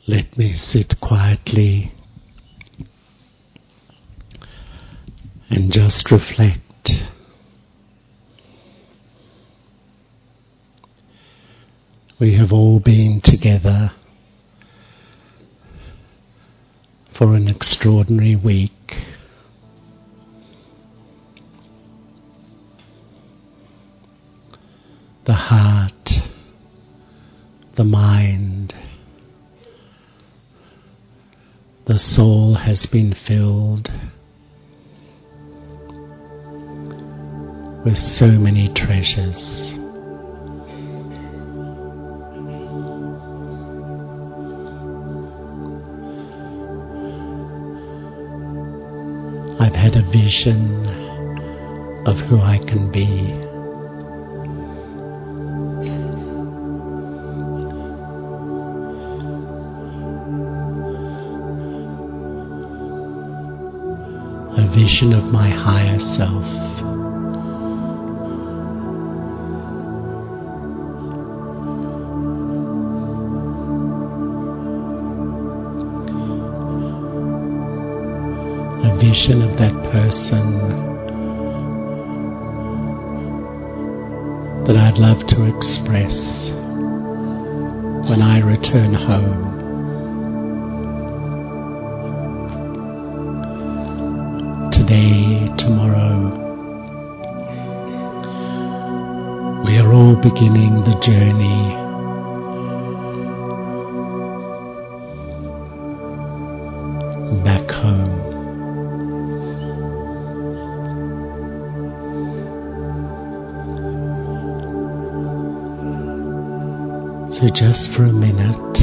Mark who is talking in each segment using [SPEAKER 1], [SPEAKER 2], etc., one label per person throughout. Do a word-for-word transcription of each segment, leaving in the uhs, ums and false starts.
[SPEAKER 1] Let me sit quietly and just reflect. We have all been together for an extraordinary week. The heart, the mind, the soul has been filled with so many treasures. I've had a vision of who I can be. A vision of my higher self. A vision of that person that I'd love to express when I return home. Today, tomorrow, we are all beginning the journey back home. So just for a minute,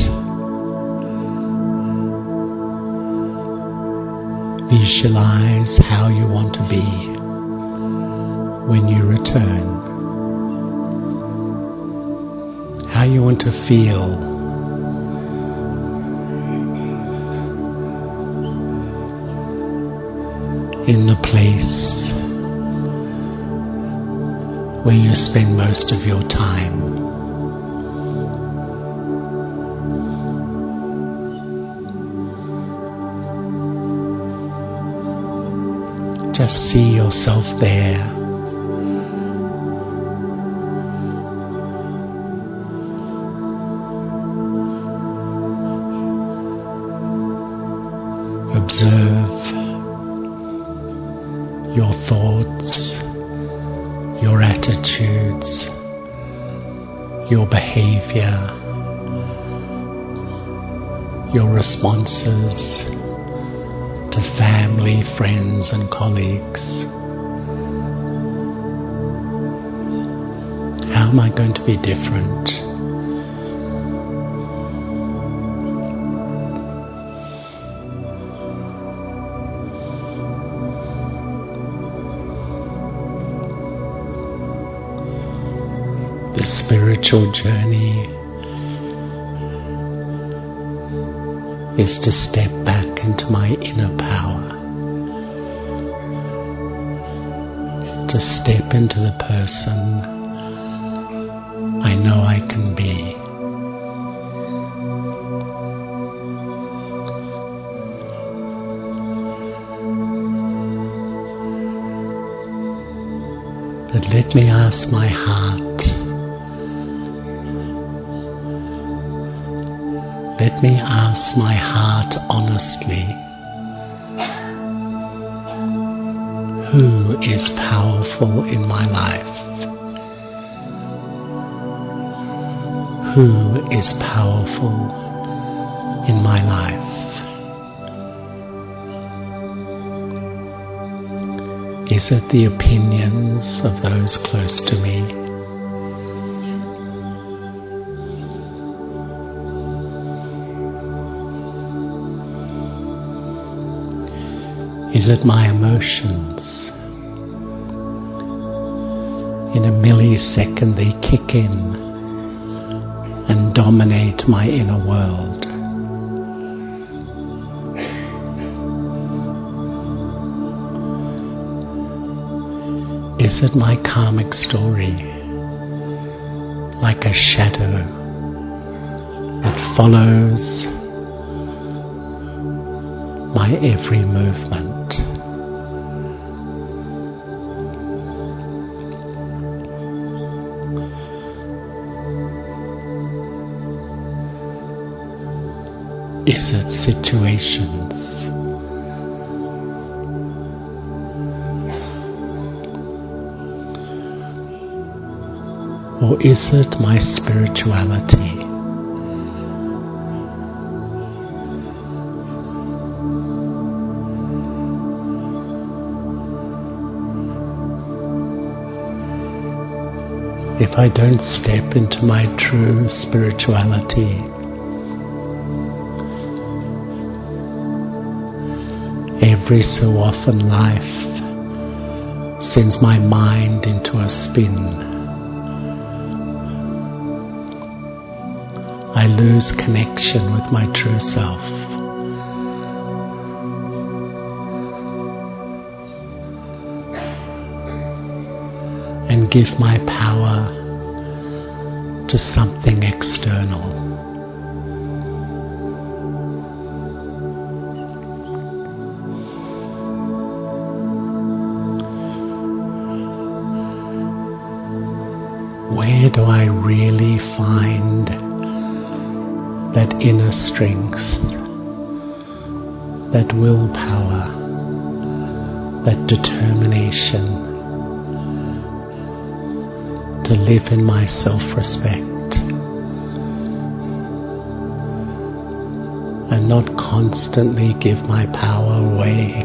[SPEAKER 1] visualize how you want to be when you return, how you want to feel, in the place where you spend most of your time. Just see yourself there. Observe your thoughts, your attitudes, your behavior, your responses to family, friends and colleagues. How am I going to be different? The spiritual journey is to step back into my inner power, to step into the person I know I can be. But let me ask my heart, let me ask my heart honestly, who is powerful in my life? Who is powerful in my life? Is it the opinions of those close to me? Is it my emotions? In a millisecond they kick in and dominate my inner world. Is it my karmic story, like a shadow that follows my every movement. Is it situations? Or is it my spirituality? If I don't step into my true spirituality, every so often life sends my mind into a spin. I lose connection with my true self. And give my power to something external. Where do I really find that inner strength, that willpower, that determination to live in my self-respect and not constantly give my power away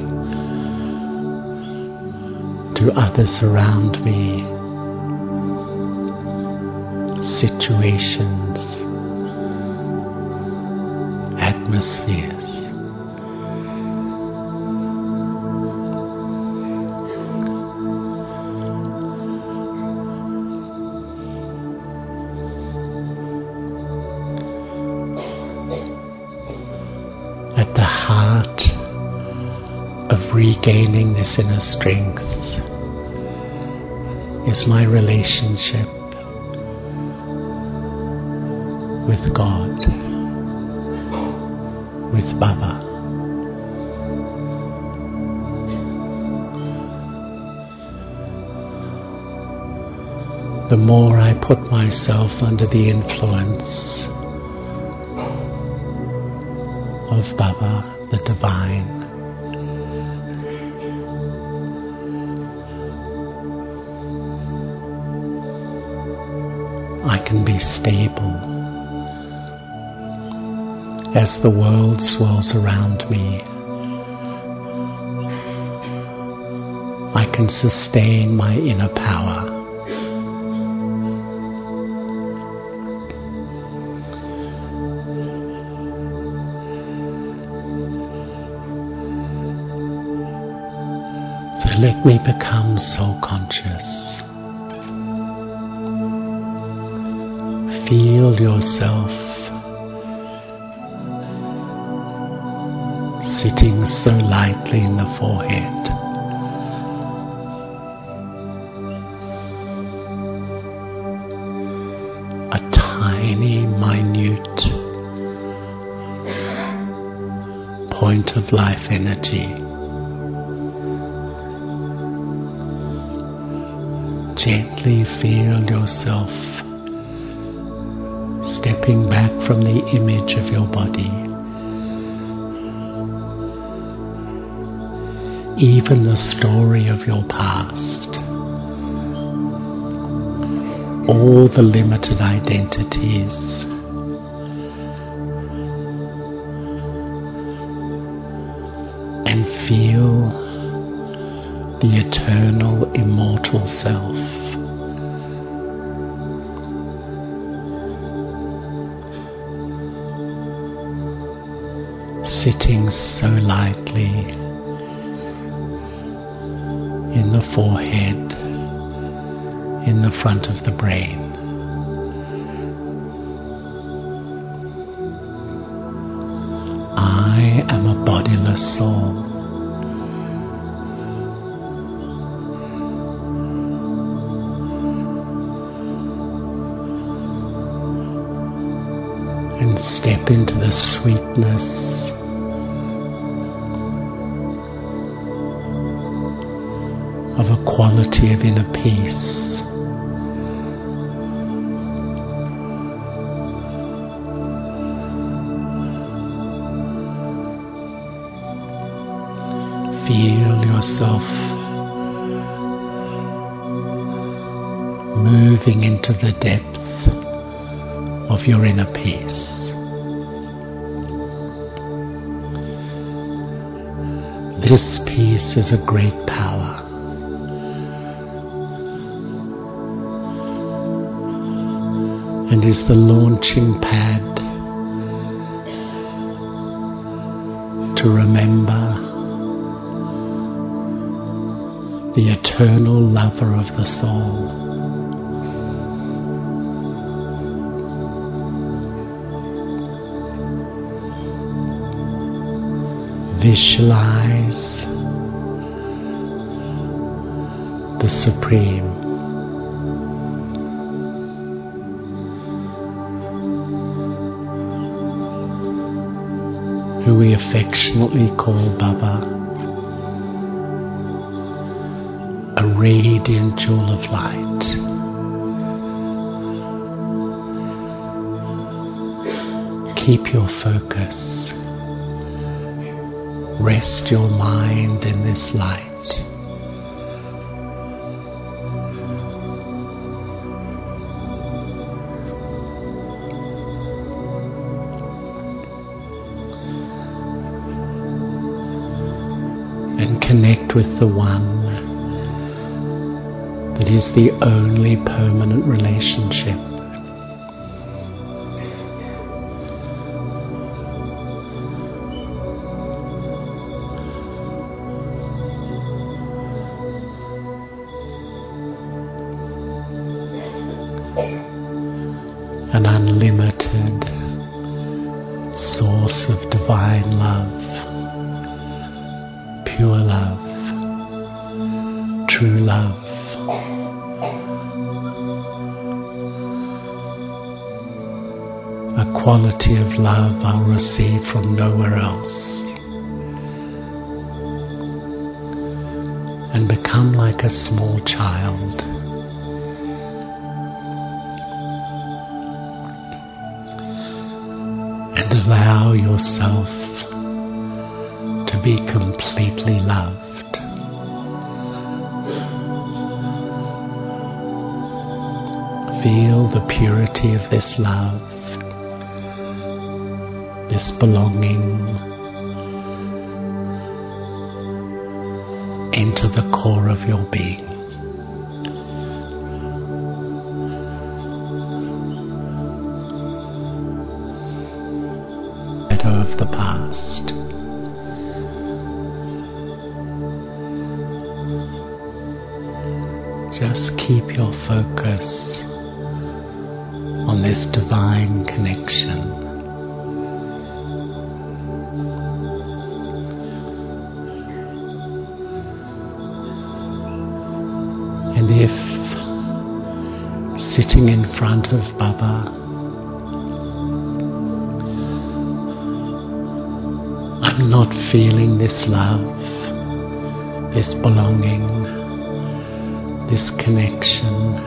[SPEAKER 1] to others around me, situations, atmospheres. At the heart of regaining this inner strength is my relationship with God, with Baba. The more I put myself under the influence of Baba, the Divine, I can be stable as the world swirls around me. I can sustain my inner power. So let me become soul conscious. Feel yourself sitting so lightly in the forehead. A tiny, minute point of life energy. Gently feel yourself stepping back from the image of your body. Even the story of your past, all the limited identities, and feel the eternal, immortal self. Sitting so lightly in the forehead, in the front of the brain. I am a bodiless soul. And step into the sweetness of a quality of inner peace. Feel yourself moving into the depth of your inner peace. This peace is a great power. And is the launching pad to remember the eternal lover of the soul. Visualize the Supreme, who we affectionately call Baba, a radiant jewel of light. Keep your focus. Rest your mind in this light. And connect with the One that is the only permanent relationship. An unlimited source of divine love, pure love, true love. A quality of love I'll receive from nowhere else, and become like a small child. And allow yourself to be completely loved. Feel the purity of this love, this belonging, into the core of your being. Of the past. Just keep your focus on this divine connection. And if sitting in front of Baba, I'm not feeling this love, this belonging, this connection,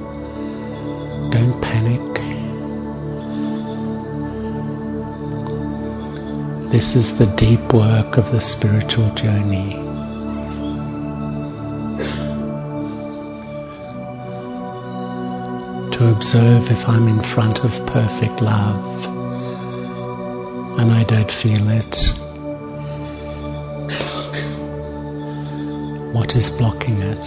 [SPEAKER 1] don't panic. This is the deep work of the spiritual journey. To observe if I'm in front of perfect love and I don't feel it. What is blocking it?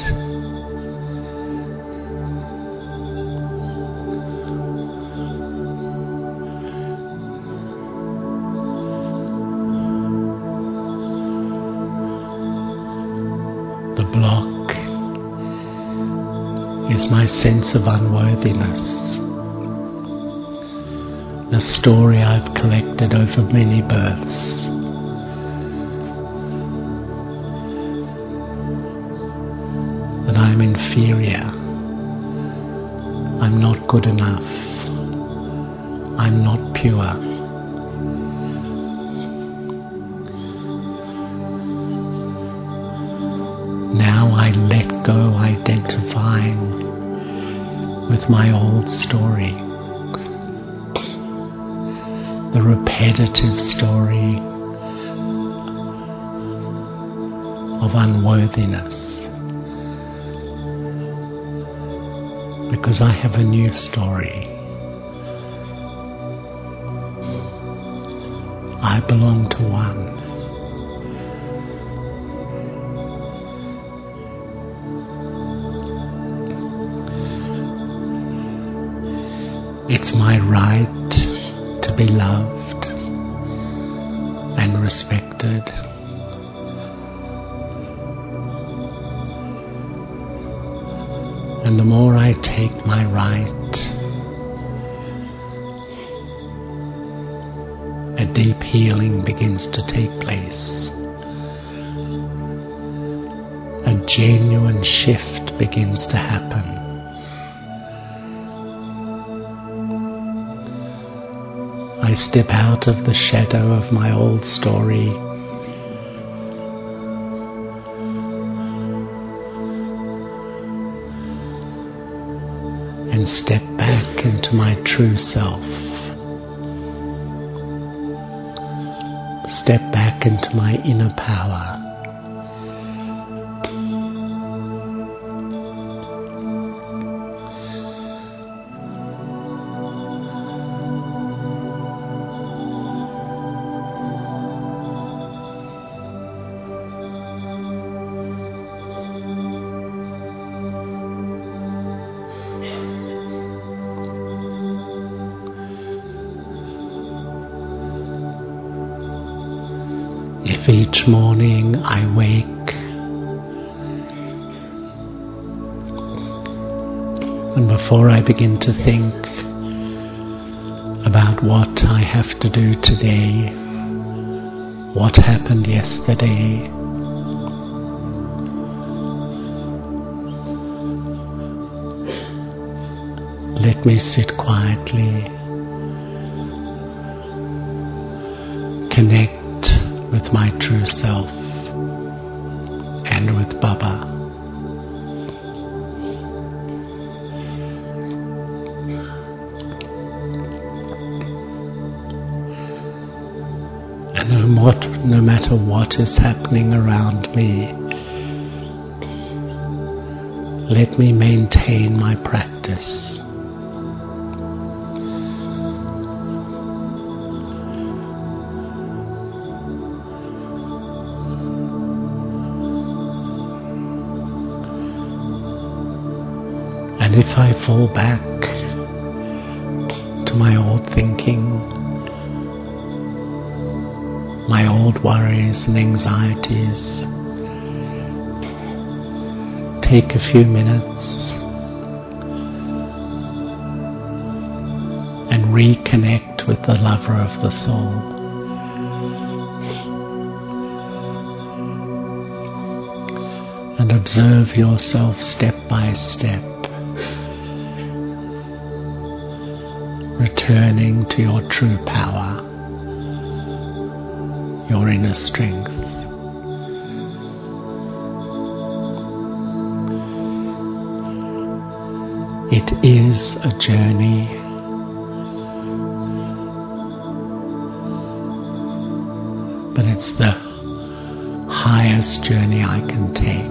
[SPEAKER 1] The block is my sense of unworthiness, the story I've collected over many births. That I'm inferior, I'm not good enough, I'm not pure. Now I let go identifying with my old story, the repetitive story of unworthiness, because I have a new story. I belong to one. It's my right to be loved and respected. And the more I take my right, a deep healing begins to take place. A genuine shift begins to happen. I step out of the shadow of my old story and step back into my true self. Step back into my inner power. If each morning I wake and before I begin to think about what I have to do today, what happened yesterday, let me sit quietly, connect with my true self and with Baba. And no, what, no matter what is happening around me, let me maintain my practice. And if I fall back to my old thinking, my old worries and anxieties, take a few minutes and reconnect with the lover of the soul. And observe yourself step by step, returning to your true power, your inner strength. It is a journey, but it's the highest journey I can take.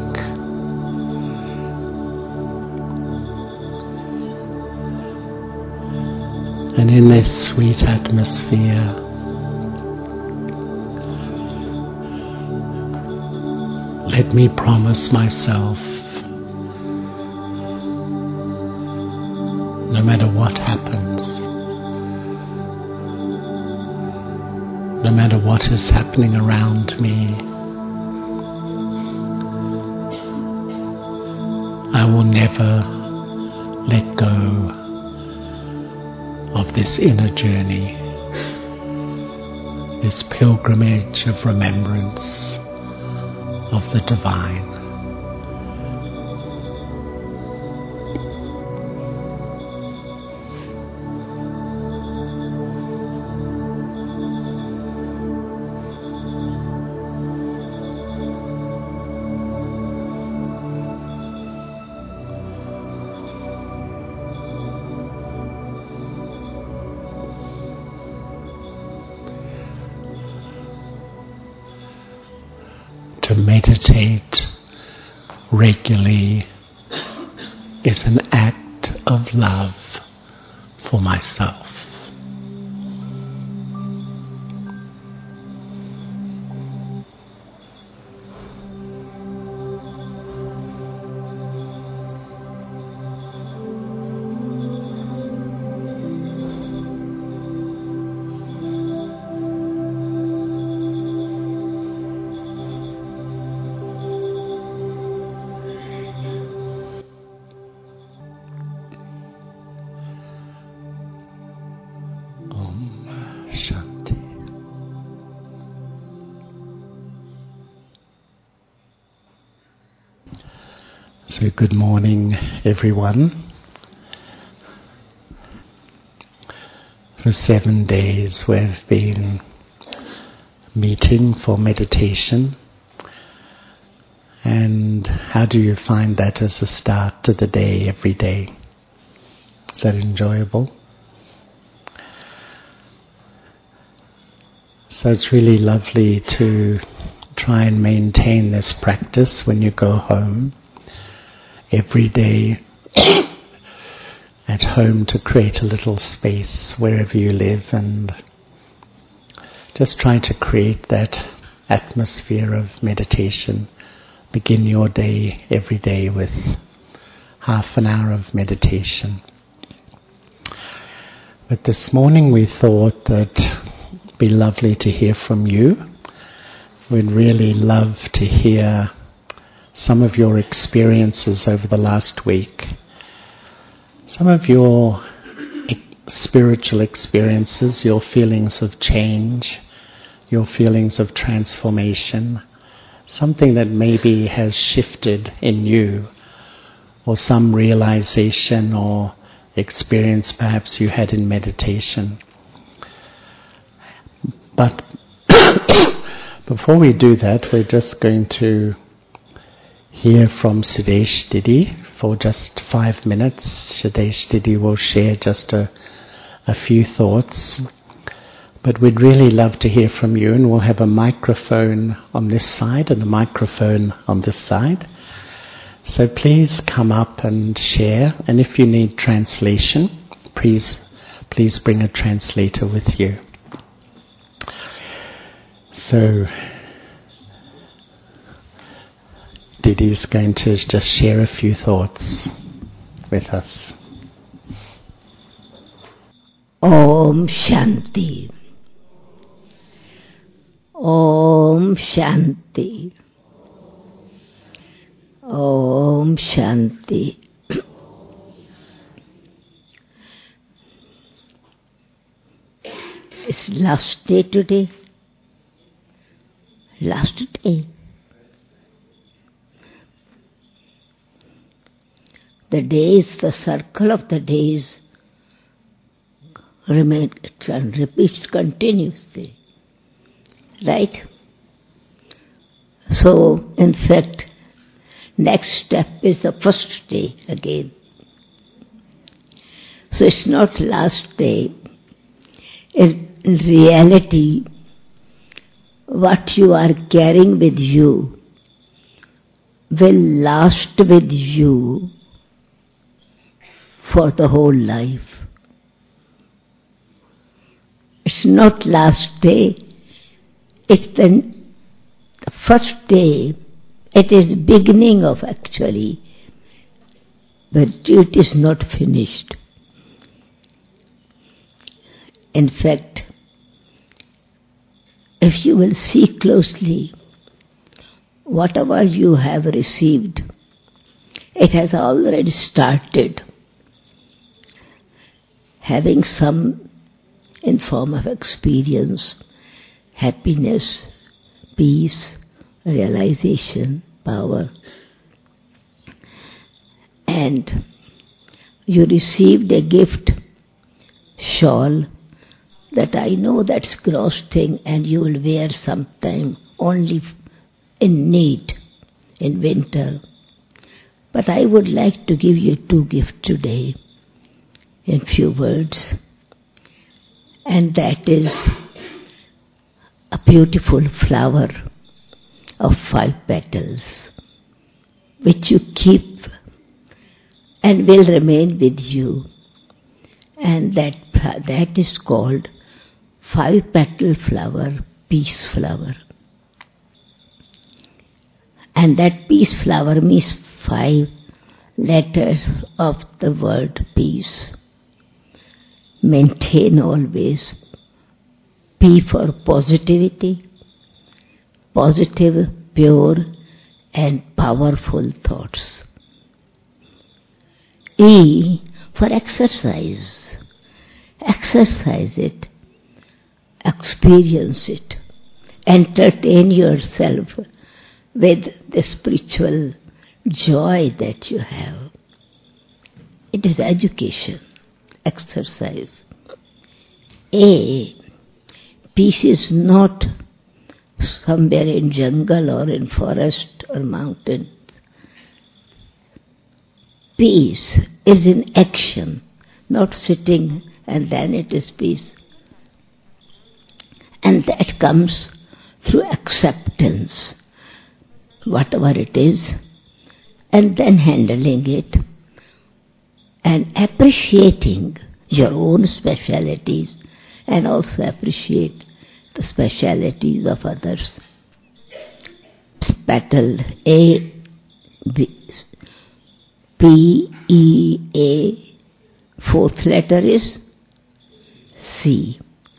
[SPEAKER 1] And in this sweet atmosphere, let me promise myself, no matter what happens, no matter what is happening around me, I will never let go of this inner journey, this pilgrimage of remembrance of the divine. to meditate regularly is an act of love for myself. So good morning, everyone. For seven days we've been meeting for meditation. And how do you find that as a start to the day every day? Is that enjoyable? So it's really lovely to try and maintain this practice when you go home. Every day at home, to create a little space wherever you live and just try to create that atmosphere of meditation. Begin your day every day with half an hour of meditation. But this morning we thought that it'd be lovely to hear from you. We'd really love to hear some of your experiences over the last week, some of your spiritual experiences, your feelings of change, your feelings of transformation, something that maybe has shifted in you, or some realization or experience perhaps you had in meditation. But before we do that, we're just going to hear from Siddhesh Didi for just five minutes. Siddhesh Didi will share just a, a few thoughts. But we'd really love to hear from you, and we'll have a microphone on this side and a microphone on this side. So please come up and share, and if you need translation, please, please bring a translator with you. So Didi is going to just share a few thoughts with us.
[SPEAKER 2] Om Shanti. Om Shanti. Om Shanti. It's last day today. Last day. The days, the circle of the days remains and repeats continuously. Right? So, in fact, next step is the first day again. So it's not last day. In reality, what you are carrying with you will last with you for the whole life. It's not last day, it's the first day, it is beginning of actually, but it is not finished. In fact, if you will see closely, whatever you have received, it has already started having some in form of experience, happiness, peace, realization, power. And you received a gift, shawl, that I know that's gross thing and you will wear sometime only in need, in winter. But I would like to give you two gifts today in few words. And that is a beautiful flower of five petals, which you keep and will remain with you. And that, that is called five-petal flower, peace flower. And that peace flower means five letters of the word peace. Maintain always P for positivity, positive, pure and powerful thoughts. E for exercise. Exercise it, experience it, entertain yourself with the spiritual joy that you have. It is education, exercise. A, peace is not somewhere in jungle or in forest or mountain. Peace is in action, not sitting and then it is peace. And that comes through acceptance, whatever it is, and then handling it and appreciating your own specialities and also appreciate the specialities of others. Petal A, B, P, E, A, fourth letter is C.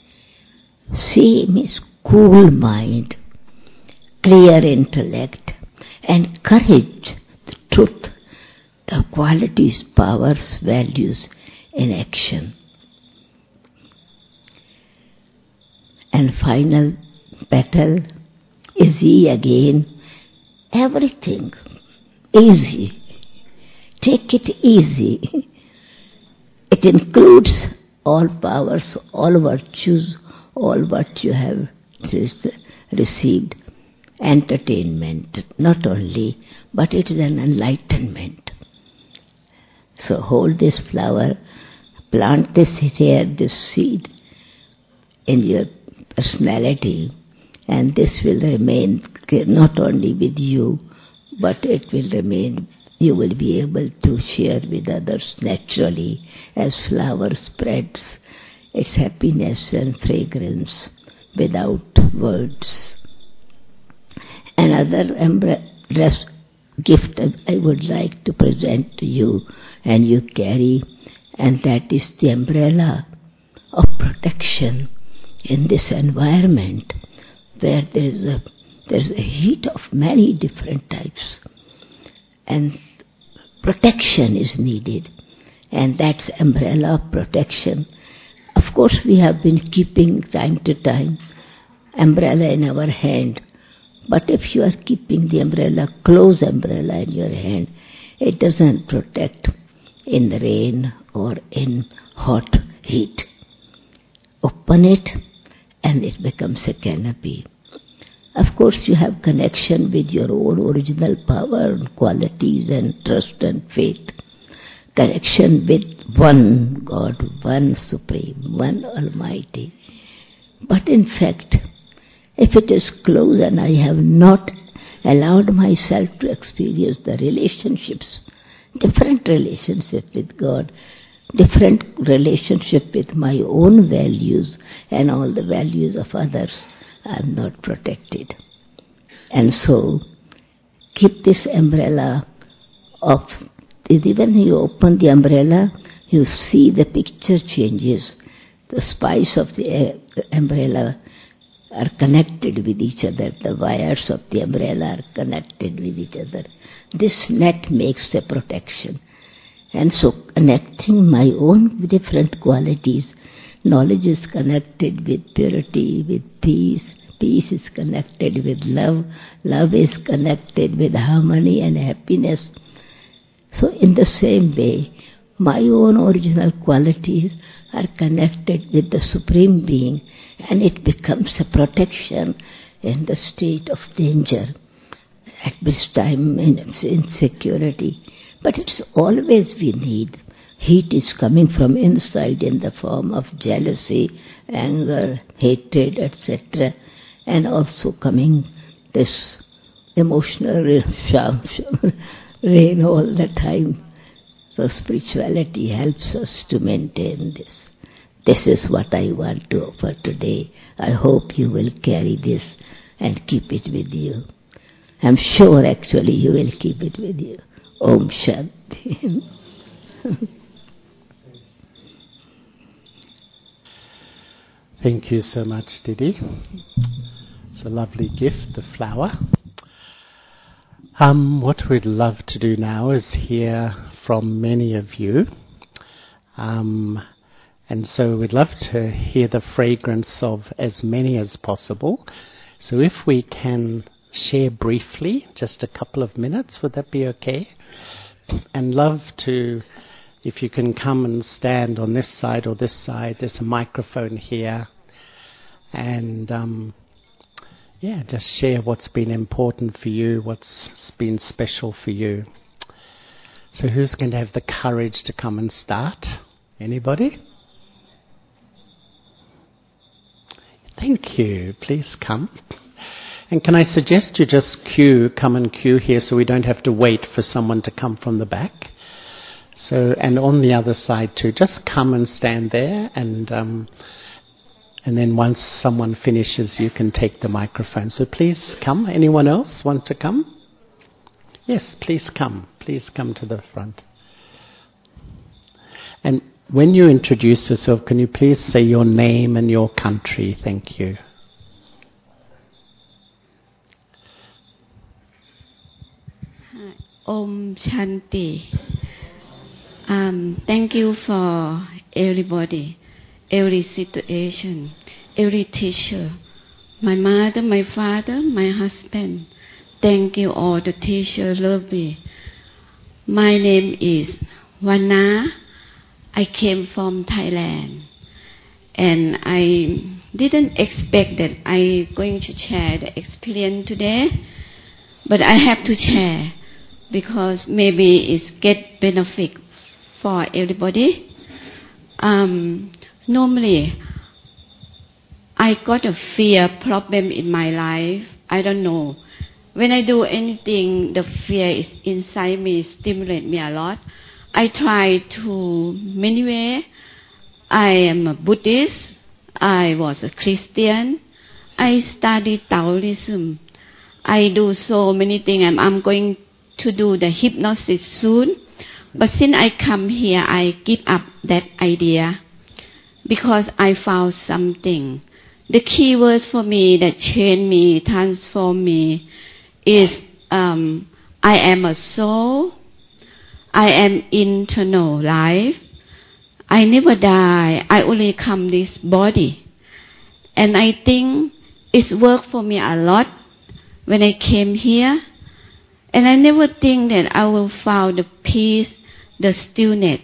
[SPEAKER 2] C means cool mind, clear intellect, and courage, the truth, the qualities, powers, values in action. And final petal is E again, everything easy. Take it easy. It includes all powers, all virtues, all what you have received. Entertainment, not only, but it is an enlightenment. So hold this flower, plant this here, this seed in your personality, and this will remain not only with you, but it will remain, you will be able to share with others naturally as flower spreads its happiness and fragrance without words. Another umbrella gift I would like to present to you and you carry, and that is the umbrella of protection in this environment where there is a, there is a heat of many different types, and protection is needed, and that's umbrella of protection. Of course, we have been keeping time to time umbrella in our hand, but if you are keeping the umbrella, close umbrella in your hand, it doesn't protect in the rain or in hot heat. Open it and it becomes a canopy. Of course, you have connection with your own original power and qualities and trust and faith. Connection with one God, one Supreme, one Almighty. But in fact, if it is close and I have not allowed myself to experience the relationships, different relationship with God, different relationship with my own values and all the values of others, I am not protected. And so, keep this umbrella of, even you open the umbrella, you see the picture changes. The spice of the umbrella are connected with each other. The wires of the umbrella are connected with each other. This net makes a protection. And so connecting my own different qualities, knowledge is connected with purity, with peace. Peace is connected with love. Love is connected with harmony and happiness. So in the same way, my own original qualities are connected with the Supreme Being, and it becomes a protection in the state of danger, at this time in insecurity. But it's always we need. Heat is coming from inside in the form of jealousy, anger, hatred, et cetera. And also coming this emotional rain all the time. So spirituality helps us to maintain this. This is what I want to offer today. I hope you will carry this and keep it with you. I'm sure actually you will keep it with you. Om Shanti.
[SPEAKER 1] Thank you so much, Didi. It's a lovely gift, the flower. Um, what we'd love to do now is hear from many of you. Um, and so we'd love to hear the fragrance of as many as possible. So if we can share briefly, just a couple of minutes, would that be okay? And love to, if you can come and stand on this side or this side, there's a microphone here. And um, yeah, just share what's been important for you, what's been special for you. So who's going to have the courage to come and start? Anybody? Thank you. Please come. And can I suggest you just queue, come and queue here so we don't have to wait for someone to come from the back. So, and on the other side too, just come and stand there, and um, and then once someone finishes, you can take the microphone. So please come. Anyone else want to come? Yes, please come. Please come to the front. And when you introduce yourself, can you please say your name and your country? Thank you.
[SPEAKER 3] Om Shanti. Um, thank you for everybody, every situation, every teacher, my mother, my father, my husband. Thank you all the teacher, love me. My name is Wana. I came from Thailand, and I didn't expect that I'm going to share the experience today, but I have to share because maybe it's get benefit for everybody. Um, normally, I got a fear problem in my life. I don't know. When I do anything, the fear is inside me, stimulate me a lot. I try to many ways. I am a Buddhist. I was a Christian. I studied Taoism. I do so many things, and I'm going to do the hypnosis soon. But since I come here, I give up that idea because I found something. The key words for me that change me, transform me, is um, I am a soul. I am internal life. I never die. I only come this body. And I think it's worked for me a lot when I came here. And I never think that I will find the peace, the stillness.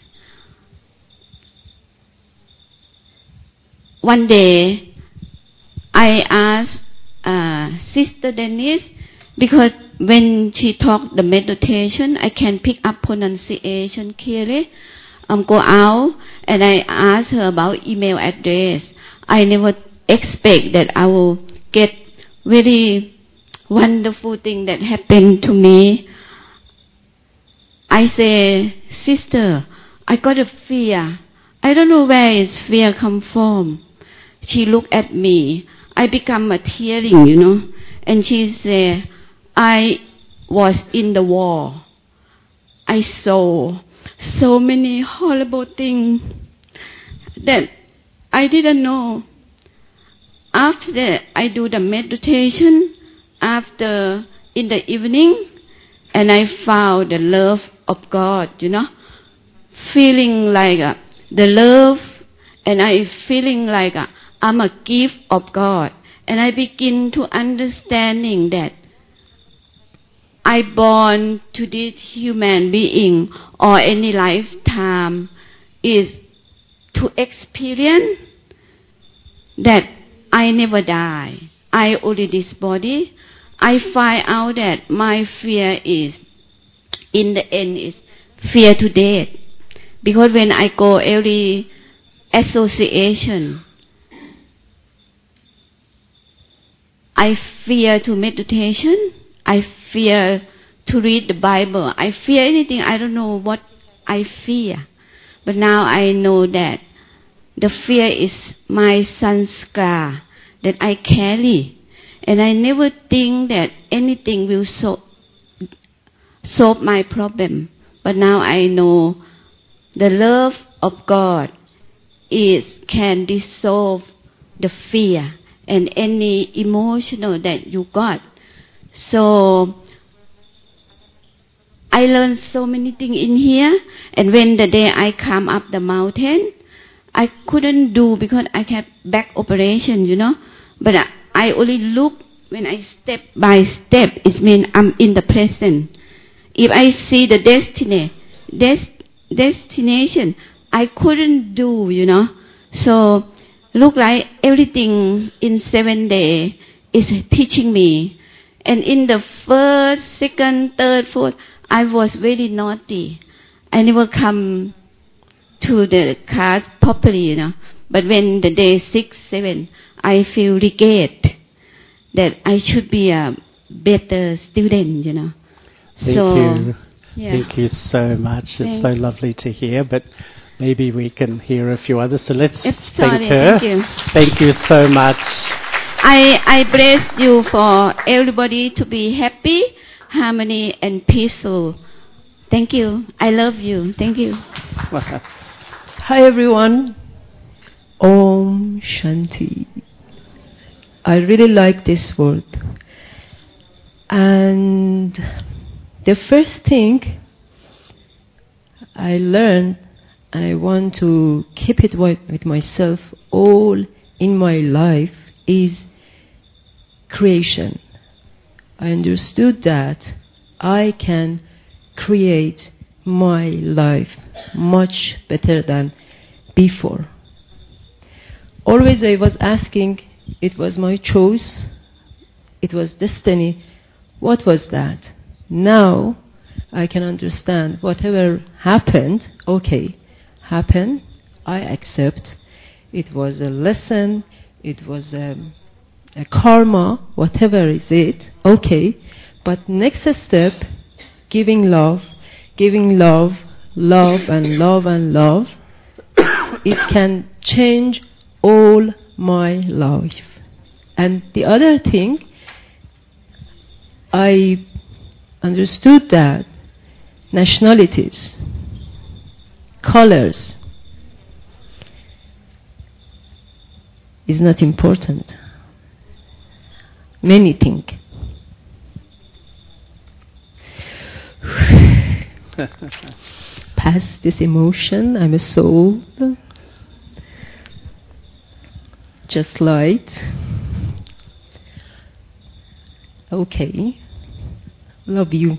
[SPEAKER 3] One day, I asked uh, Sister Denise, because when she talked the meditation, I can pick up pronunciation clearly. Um, go out and I asked her about email address. I never expect that I will get very wonderful thing that happened to me. I say, sister, I got a fear. I don't know where is fear come from. She looked at me. I become a tearing, you know. And she said, I was in the war. I saw so many horrible things that I didn't know. After that, I do the meditation after in the evening, and I found the love of God, you know, feeling like uh, the love, and I feeling like uh, I'm a gift of God, and I begin to understanding that I born to this human being or any lifetime is to experience that I never die. I only this body. I find out that my fear is, in the end, is fear to death. Because when I go every association, I fear to meditation. I fear to read the Bible. I fear anything. I don't know what I fear. But now I know that the fear is my sanskar that I carry. And I never think that anything will so, solve my problem. But now I know the love of God is can dissolve the fear and any emotional that you got. So I learned so many things in here. And when the day I come up the mountain, I couldn't do because I had back operation, you know. But I, I only look when I step by step. It means I'm in the present. If I see the destiny, des- destination, I couldn't do, you know. So look like everything in seven days is teaching me. And in the first, second, third, fourth, I was very naughty. I never come to the class properly, you know. But when the day six, seven, I feel regret that I should be a better student, you know.
[SPEAKER 1] Thank
[SPEAKER 3] so,
[SPEAKER 1] you.
[SPEAKER 3] Yeah.
[SPEAKER 1] Thank you so much. It's
[SPEAKER 3] Thank
[SPEAKER 1] so lovely to hear, but maybe we can hear a few others. So let's
[SPEAKER 3] It's
[SPEAKER 1] thank
[SPEAKER 3] sorry,
[SPEAKER 1] her.
[SPEAKER 3] thank you.
[SPEAKER 1] Thank you so much.
[SPEAKER 3] I, I bless you for everybody to be happy, harmony, and peaceful. Thank you. I love you. Thank you.
[SPEAKER 4] Hi everyone. Om Shanti. I really like this word. And the first thing I learned, and I want to keep it with myself all in my life, is creation. I understood that I can create my life much better than before. Always I was asking, it was my choice, it was destiny. What was that? Now I can understand whatever happened, okay, happened, I accept. It was a lesson, it was a, a karma, whatever is it, okay. But next step, giving love, giving love, love and love and love, it can change all my life. And the other thing, I understood that nationalities, colors is not important. Many things. Past this emotion, I'm a soul. Just light. Okay. Love you.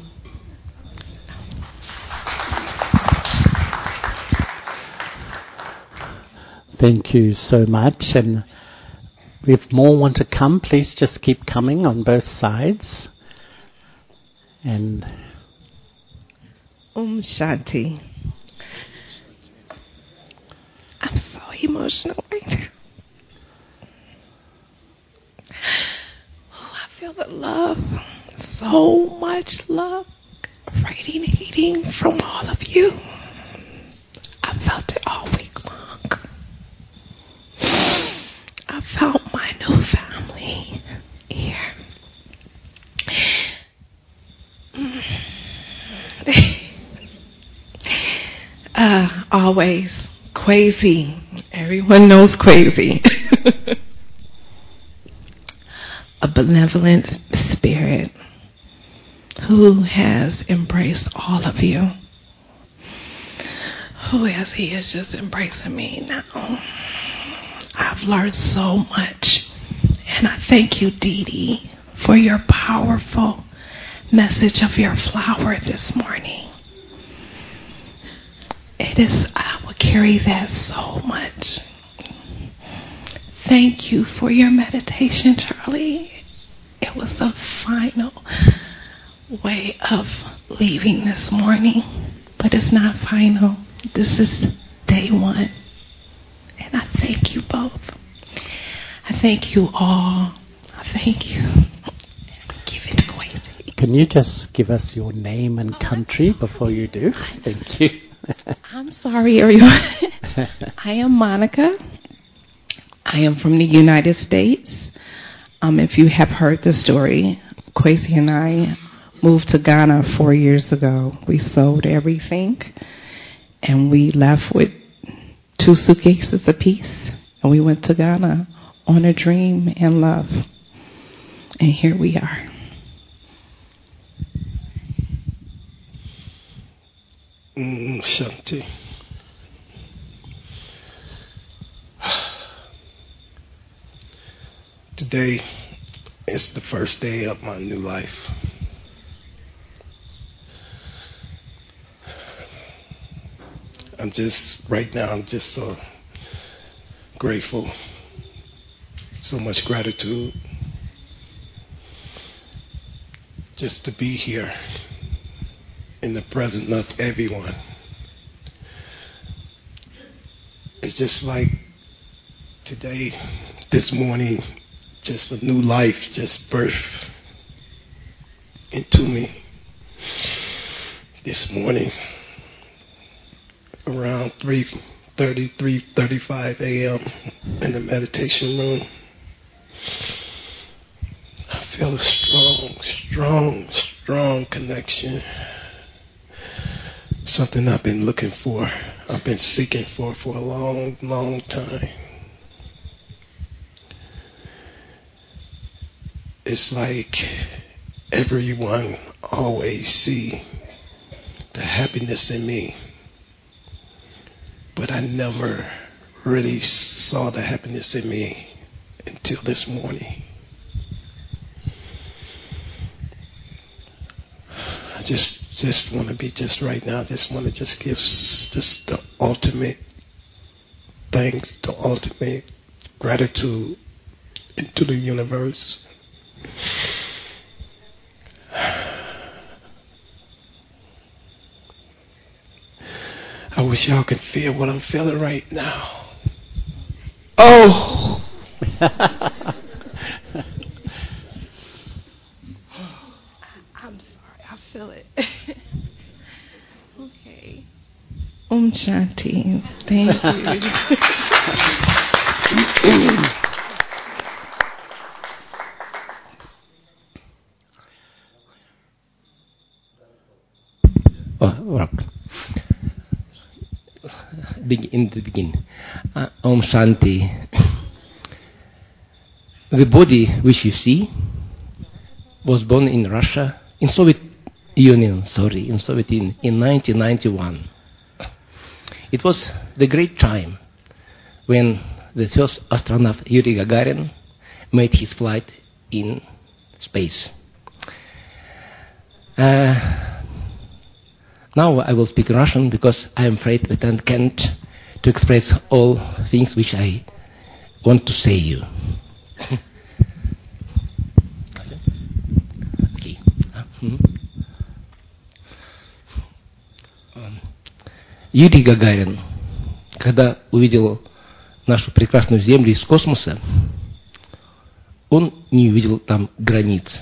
[SPEAKER 1] Thank you so much. And if more want to come, please just keep coming on both sides. And
[SPEAKER 5] Om Shanti. I'm so emotional right now. Oh, I feel the love. So much love. Radiating from all of you. I felt it all week long. I found my new family here. Uh, always Quasi. Everyone knows Quasi. A benevolent spirit who has embraced all of you. Who as he is just embracing me now. I've learned so much. And I thank you, Dee Dee, for your powerful message of your flower this morning. It is, I will carry that so much. Thank you for your meditation, Charlie. It was the final way of leaving this morning, but it's not final. This is day one. And I thank you both. I thank you all. I thank you. Give it to Quasi.
[SPEAKER 1] Can you just give us your name and country before you do? Thank you.
[SPEAKER 5] I'm sorry, everyone. I am Monica. I am from the United States. Um, if you have heard the story, Kwesi and I moved to Ghana four years ago. We sold everything, and we left with two suitcases apiece, and we went to Ghana on a dream and love. And here we are.
[SPEAKER 6] Mm, Shanti. Today is the first day of my new life. I'm just, right now, I'm just so grateful. So much gratitude. Just to be here in the presence of everyone. It's just like today, this morning, just a new life just birthed into me this morning around three thirty, three thirty-five a.m. in the meditation room. I feel a strong, strong, strong connection. Something I've been looking for, I've been seeking for for a long, long time. It's like everyone always see the happiness in me, but I never really saw the happiness in me until this morning. I just just want to be just right now. I just want to just give just the ultimate thanks, the ultimate gratitude into the universe. I wish y'all could feel what I'm feeling right now. Oh!
[SPEAKER 5] I'm sorry, I feel it. Okay. Om Shanti. Thank you.
[SPEAKER 7] Oh, well. In the beginning, uh, Om Shanti. The body which you see was born in Russia, in Soviet Union, sorry, in Soviet Union, in nineteen ninety-one. It was the great time when the first astronaut Yuri Gagarin made his flight in space. Uh, now I will speak Russian because I am afraid that I can't to express all things which I want to say you. Okay. Юрий Гагарин, когда увидел нашу прекрасную Землю из космоса, он не увидел там границ.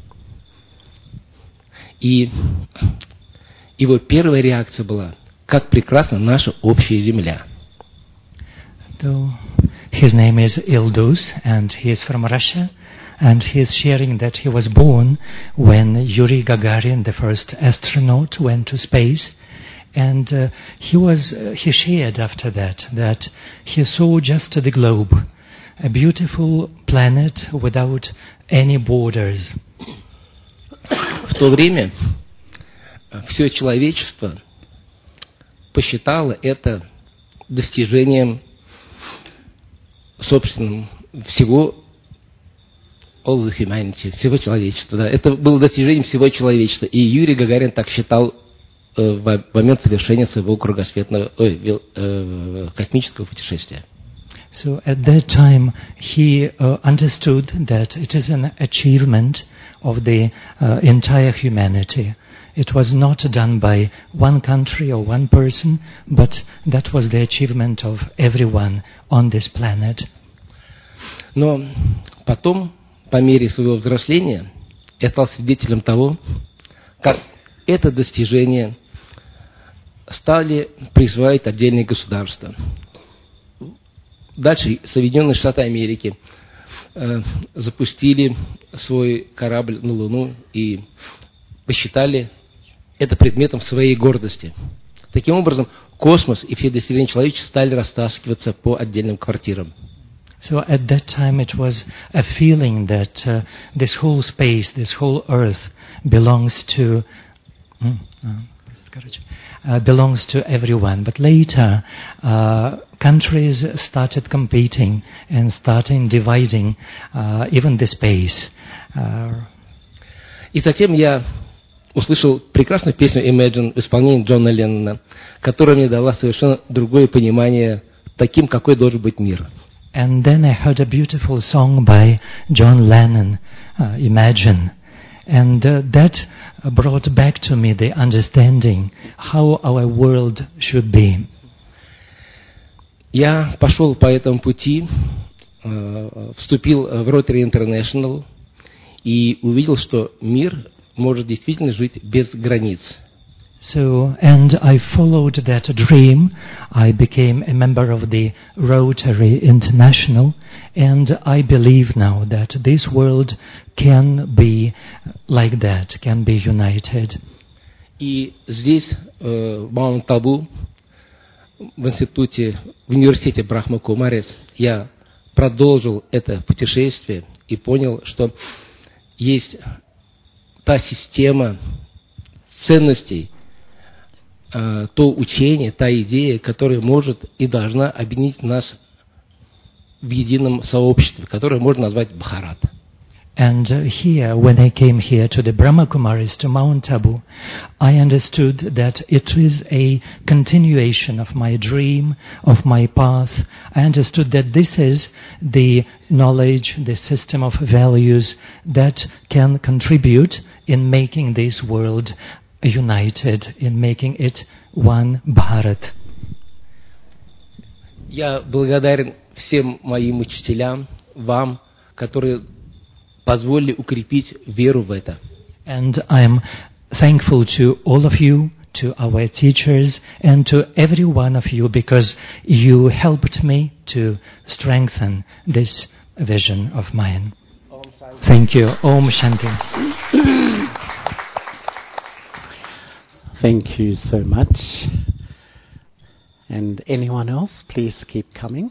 [SPEAKER 7] И его первая реакция была, как прекрасна наша общая Земля.
[SPEAKER 8] So, his name is Ildus, and he is from Russia, and he is sharing that he was born when Yuri Gagarin, the first astronaut, went to space, and uh, he was uh, he shared after that that he saw just the globe, a beautiful planet without any borders.
[SPEAKER 7] В то время все человечество посчитало это достижением собственным всего all the humanity, всего человечества. Да. Это было достижением всего человечества. И Юрий Гагарин так считал э, в момент совершения своего кругосветного э, э, космического путешествия.
[SPEAKER 8] So at that time he uh, understood that it is an achievement of the uh, entire humanity. It was not done by one country or one person, but that was the achievement of everyone on this planet.
[SPEAKER 7] Но потом, по мере своего взросления, я стал свидетелем того, как это достижение стали присваивать отдельные государства. Дальше Соединенные Штаты Америки э, запустили свой корабль на Луну и посчитали это предметом своей гордости. Таким образом, космос и все достижения человечества стали растаскиваться по отдельным квартирам.
[SPEAKER 8] So at that time it was a feeling that uh, this whole space, this whole earth belongs to mm, uh, belongs to everyone. But later uh, countries started competing and starting dividing uh, even the space. Uh,
[SPEAKER 7] И затем я услышал прекрасную песню Imagine в исполнении Джона Леннона, которая мне дала совершенно другое понимание таким, какой должен быть мир.
[SPEAKER 8] And then I heard a beautiful song by John Lennon, uh, Imagine. And uh, that brought back to me the understanding how our world should be.
[SPEAKER 7] Я пошел по этому пути, э, вступил в Rotary International и увидел, что мир может действительно жить без границ.
[SPEAKER 8] So, and I followed that dream. I became a member of the Rotary International, and I believe now that this world can be like that, can be united.
[SPEAKER 7] И здесь, э, в Маунт-Табу, в институте, в университете Брахма Кумарис, я продолжил это путешествие и понял, что есть та система ценностей, то учение, та идея, которая может и должна объединить нас в едином сообществе, которое можно назвать Бхарат.
[SPEAKER 8] And uh, here, when I came here to the Brahma Kumaris, to Mount Tabu, I understood that it is a continuation of my dream, of my path. I understood that this is the knowledge, the system of values that can contribute in making this world united, in making it one Bharat.
[SPEAKER 7] Я благодарен всем моим учителям, вам, которые позволили укрепить веру в это.
[SPEAKER 8] And I'm thankful to all of you, to our teachers, and to every one of you, because you helped me to strengthen this vision of mine. Thank you. Om Shanti.
[SPEAKER 1] Thank you so much. And anyone else, please keep coming.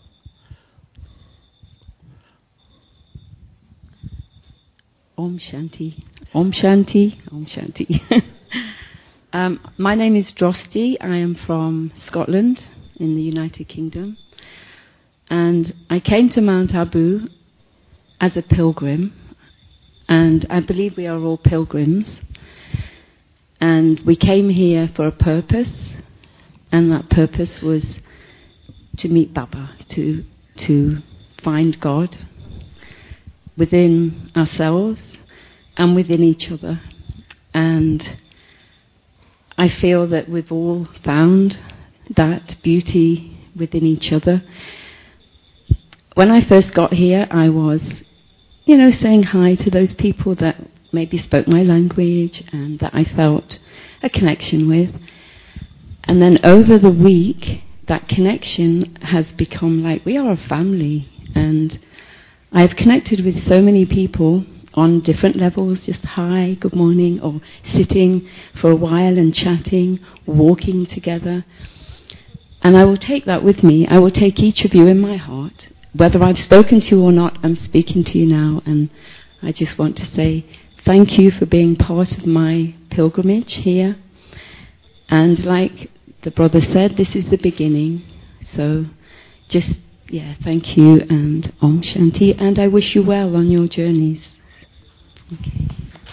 [SPEAKER 9] Om Shanti. Om Shanti. Om Shanti. um, my name is Drosti. I am from Scotland in the United Kingdom. And I came to Mount Abu as a pilgrim. And I believe we are all pilgrims. And we came here for a purpose, and that purpose was to meet Baba, to to find God within ourselves and within each other. And I feel that we've all found that beauty within each other. When I first got here, I was, you know, saying hi to those people that maybe spoke my language and that I felt a connection with. And then over the week, that connection has become like we are a family. And I've connected with so many people on different levels, just hi, good morning, or sitting for a while and chatting, walking together. And I will take that with me. I will take each of you in my heart. Whether I've spoken to you or not, I'm speaking to you now. And I just want to say thank you for being part of my pilgrimage here. And like the brother said, this is the beginning. So just, yeah, thank you and Om Shanti. And I wish you well on your journeys. Okay.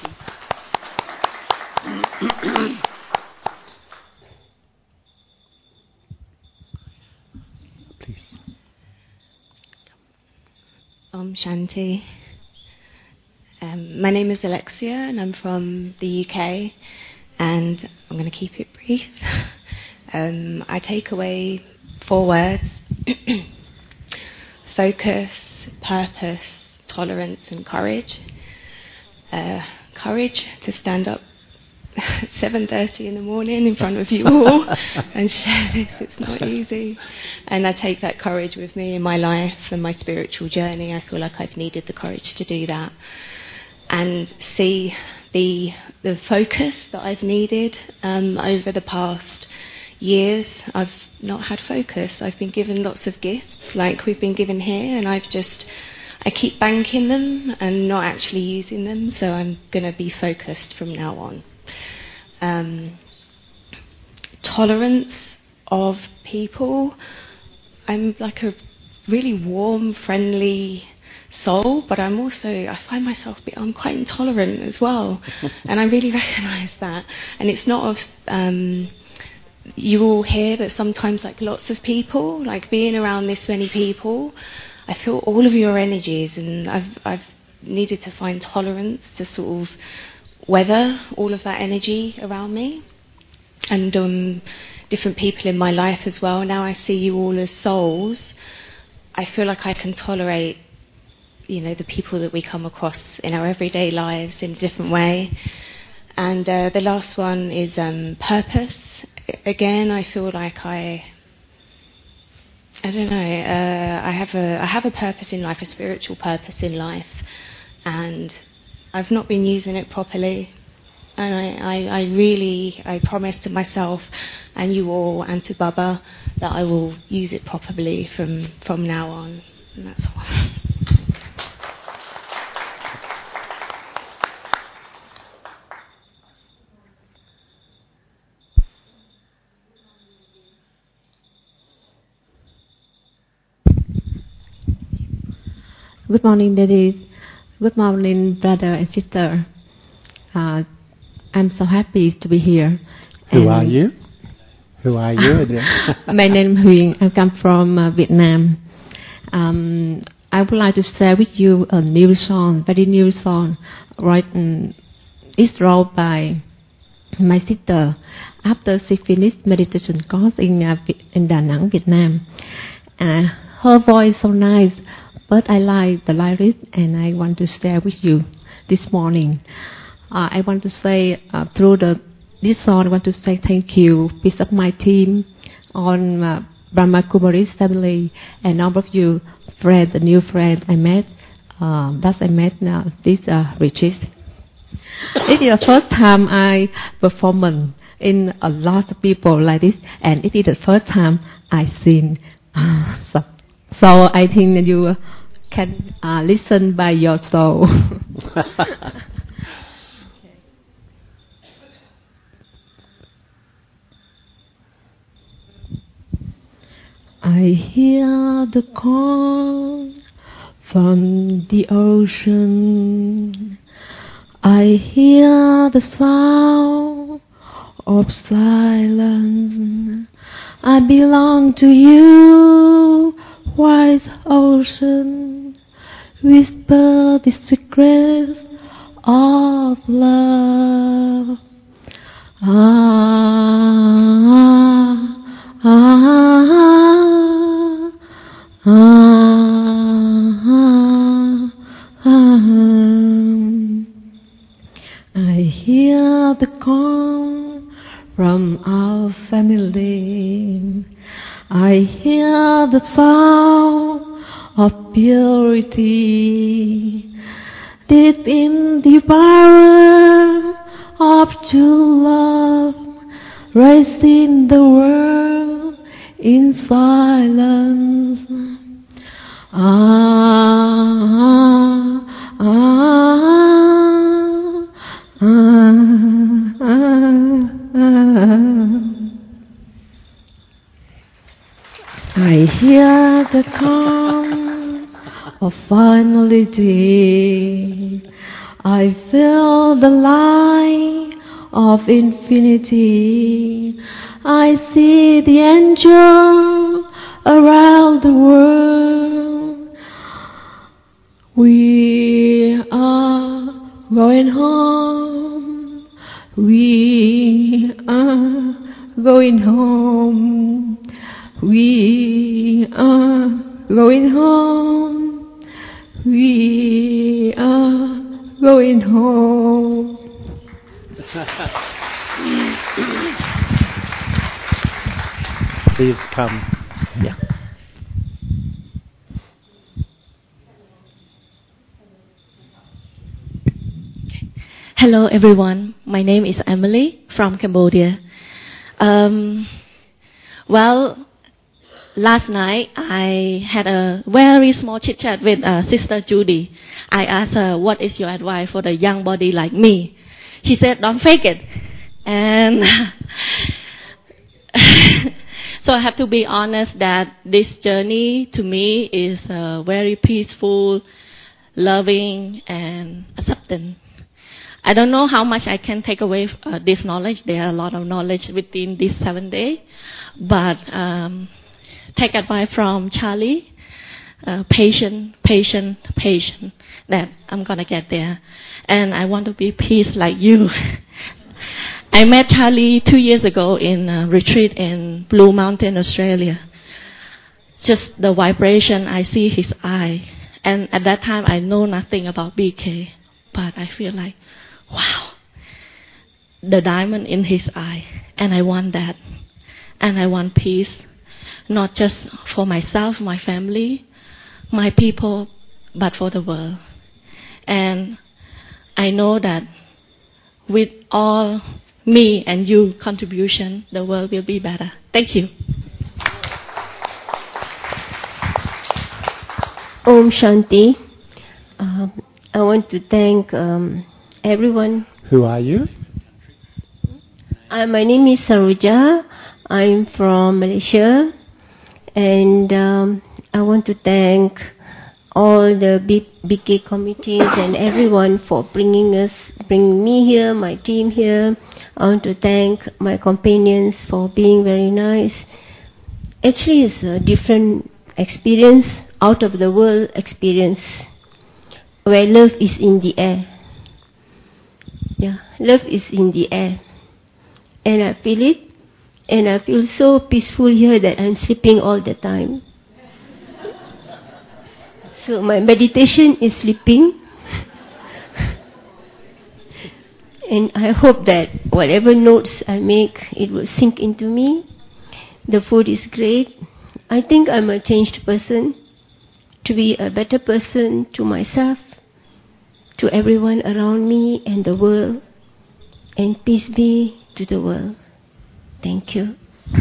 [SPEAKER 1] Please.
[SPEAKER 10] Om Shanti. Um, my name is Alexia and I'm from the U K, and I'm going to keep it brief. um, I take away four words: focus, purpose, tolerance and courage. uh, courage to stand up at seven thirty in the morning in front of you all and share this. It's not easy. And I take that courage with me in my life and my spiritual journey. I feel like I've needed the courage to do that. And see the the focus that I've needed um, over the past years. I've not had focus. I've been given lots of gifts like we've been given here, and I've just I keep banking them and not actually using them, so I'm going to be focused from now on. Um, tolerance of people. I'm like a really warm, friendly soul, but I'm also, I find myself, I'm quite intolerant as well, and I really recognise that. And it's not of, um, you all hear, but sometimes like lots of people, like being around this many people, I feel all of your energies, and I've I've needed to find tolerance to sort of weather all of that energy around me, and um, different people in my life as well. Now I see you all as souls. I feel like I can tolerate, you know, the people that we come across in our everyday lives in a different way. And uh, the last one is um, purpose. Again, I feel like I, I don't know, uh, I have a I have a purpose in life, a spiritual purpose in life, and I've not been using it properly. And I, I, I really, I promise to myself and you all and to Baba that I will use it properly from, from now on. And that's all.
[SPEAKER 11] Good morning, ladies. Good morning, brother and sister. Uh, I'm so happy to be here.
[SPEAKER 1] Who and are you? Who are you?
[SPEAKER 11] My name is Huyen. I come from uh, Vietnam. Um, I would like to share with you a new song, very new song, written, it's wrote by my sister after she finished meditation course in uh, in Da Nang, Vietnam. Uh, her voice so nice, but I like the lyrics, and I want to share with you this morning. Uh, I want to say uh, through the this song, I want to say thank you, piece of my team, on uh, Brahma Kumari's family, and all of you friends, the new friends I met. Uh, that I met now, this uh, retreat. It is the first time I perform in a lot of people like this, and it is the first time I sing. Uh, so, so I think you can uh, listen by your soul. I hear the call from the ocean. I hear the sound of silence. I belong to you, wise ocean. Whisper the secrets of love. Ah, ah, ah, ah, ah. I hear the call from our family. I hear the sound of purity deep in the power of true love, raising the world in silence. Ah, ah, ah, ah, ah. I hear the call of finality. I feel the light of infinity. I see the angel around the world. We are going home. We are going home. We are going home. We are
[SPEAKER 12] going home.
[SPEAKER 1] Please come. Yeah.
[SPEAKER 13] Hello everyone, my name is Emily from Cambodia. Um, well, last night I had a very small chit chat with uh, Sister Judy. I asked her, what is your advice for the young body like me? She said, don't fake it. And so I have to be honest that this journey to me is uh, very peaceful, loving, and accepting. I don't know how much I can take away uh, this knowledge. There are a lot of knowledge within these seven days. But um, take advice from Charlie. Uh, patient, patient, patient. That I'm going to get there. And I want to be peace like you. I met Charlie two years ago in a retreat in Blue Mountain, Australia. Just the vibration, I see his eye. And at that time, I know nothing about B K. But I feel like, wow, the diamond in his eye. And I want that. And I want peace, not just for myself, my family, my people, but for the world. And I know that with all me and you contribution, the world will be better. Thank you.
[SPEAKER 12] Om Shanti. Um, I want to thank um, everyone.
[SPEAKER 1] Who are you?
[SPEAKER 12] Uh, my name is Saroja. I'm from Malaysia. And um, I want to thank all the B K committees and everyone for bringing us, bringing me here, my team here. I want to thank my companions for being very nice. Actually, it's a different experience, out of the world experience, where love is in the air. Yeah, love is in the air. And I feel it. And I feel so peaceful here that I'm sleeping all the time. So my meditation is sleeping. And I hope that whatever notes I make, it will sink into me. The food is great. I think I'm a changed person, to be a better person to myself, to everyone around me and the world. And peace be to the world. Thank you.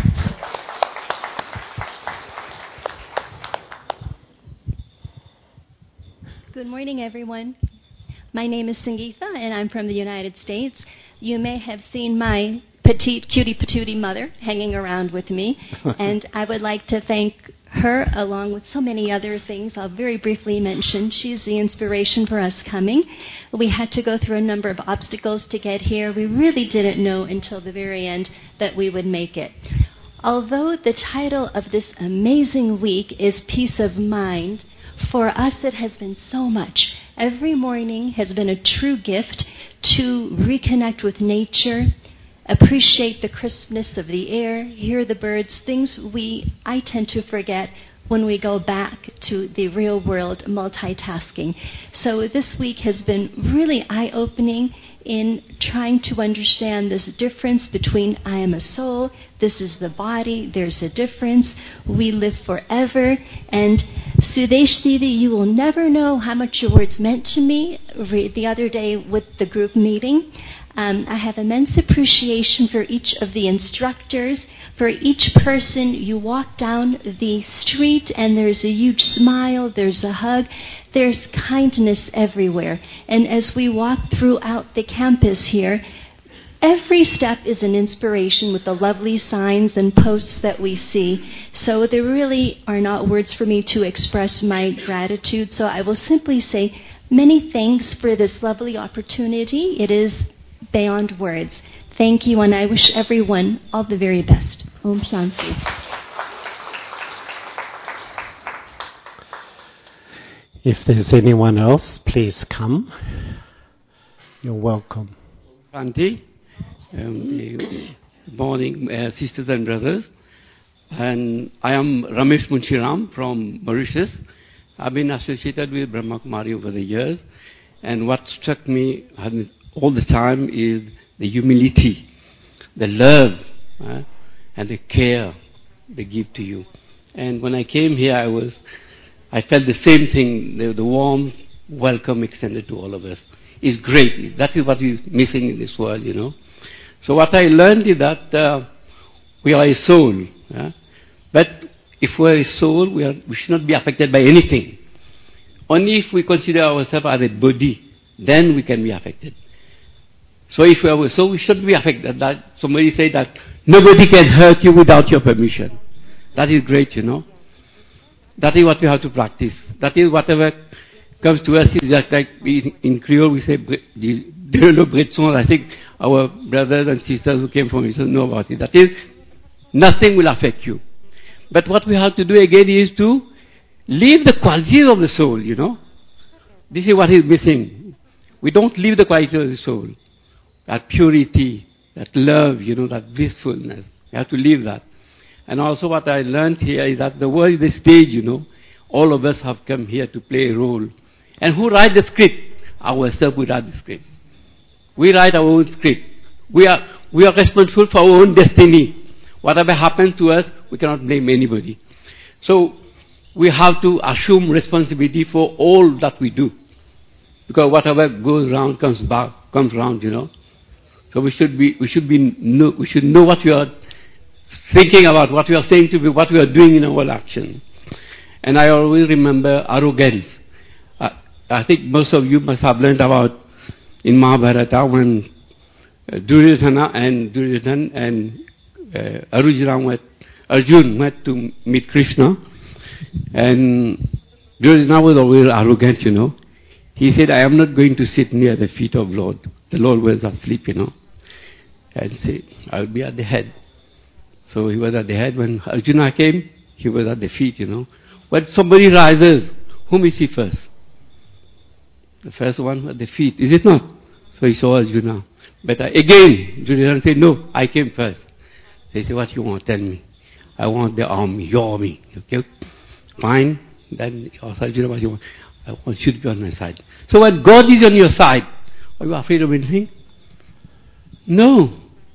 [SPEAKER 14] Good morning, everyone. My name is Sangeetha, and I'm from the United States. You may have seen my petite, cutie patootie mother hanging around with me, and I would like to thank her, along with so many other things I'll very briefly mention. She's the inspiration for us coming. We had to go through a number of obstacles to get here. We really didn't know until the very end that we would make it. Although the title of this amazing week is Peace of Mind, for us it has been so much. Every morning has been a true gift to reconnect with nature, appreciate the crispness of the air, hear the birds, things we I tend to forget when we go back to the real world multitasking. So this week has been really eye-opening in trying to understand this difference between I am a soul, this is the body, there's a difference, we live forever, and Sudesh Didi, you will never know how much your words meant to me. The other day with the group meeting, Um, I have immense appreciation for each of the instructors, for each person. You walk down the street and there's a huge smile, there's a hug, there's kindness everywhere. And as we walk throughout the campus here, every step is an inspiration with the lovely signs and posts that we see. So there really are not words for me to express my gratitude. So I will simply say many thanks for this lovely opportunity. It is beyond words. Thank you, and I wish everyone all the very best. Om Shanti.
[SPEAKER 1] If there's anyone else, please come. You're welcome.
[SPEAKER 15] Shanti. Um, good morning, uh, sisters and brothers. And I am Ramesh Munshiram from Mauritius. I've been associated with Brahma Kumari over the years. And what struck me all the time is the humility, the love, uh, and the care they give to you. And when I came here, I was, I felt the same thing, the, the warm welcome extended to all of us. It's great. That is what is missing in this world, you know. So what I learned is that uh, we are a soul. Uh, but if we are a soul, we, are, we should not be affected by anything. Only if we consider ourselves as a body, then we can be affected. So if we are, so we shouldn't be affected. That somebody said that nobody can hurt you without your permission. That is great, you know. That is what we have to practice. That is whatever comes to us. Is just like in, in Creole we say, I think our brothers and sisters who came from Israel know about it. That is, nothing will affect you. But what we have to do again is to live the qualities of the soul, you know. This is what is missing. We don't live the qualities of the soul. That purity, that love, you know, that blissfulness. You have to live that. And also what I learned here is that the world is the stage, you know. All of us have come here to play a role. And who write the script? Ourselves, we write the script. We write our own script. We are, we are responsible for our own destiny. Whatever happens to us, we cannot blame anybody. So, we have to assume responsibility for all that we do. Because whatever goes round comes back, comes round, you know. So we should be, we should be, know, we should know what we are thinking about, what we are saying to be, what we are doing in our action. And I always remember arrogance. Uh, I think most of you must have learned about in Mahabharata when uh, Duryodhana and Duryodhana and uh, Arjuna went, Arjun went to meet Krishna. And Duryodhana was always arrogant, you know. He said, I am not going to sit near the feet of Lord. The Lord was asleep, you know. And say, I will be at the head. So he was at the head. When Arjuna came, he was at the feet, you know. When somebody rises, whom is he first? The first one at the feet, is it not? So he saw Arjuna. But uh, again, Duryodhana said, no, I came first. They said, what you want? Tell me. I want the army, your army. Okay? Fine. Then he asked Arjuna, what you want? I want you to be on my side. So when God is on your side, are you afraid of anything? No.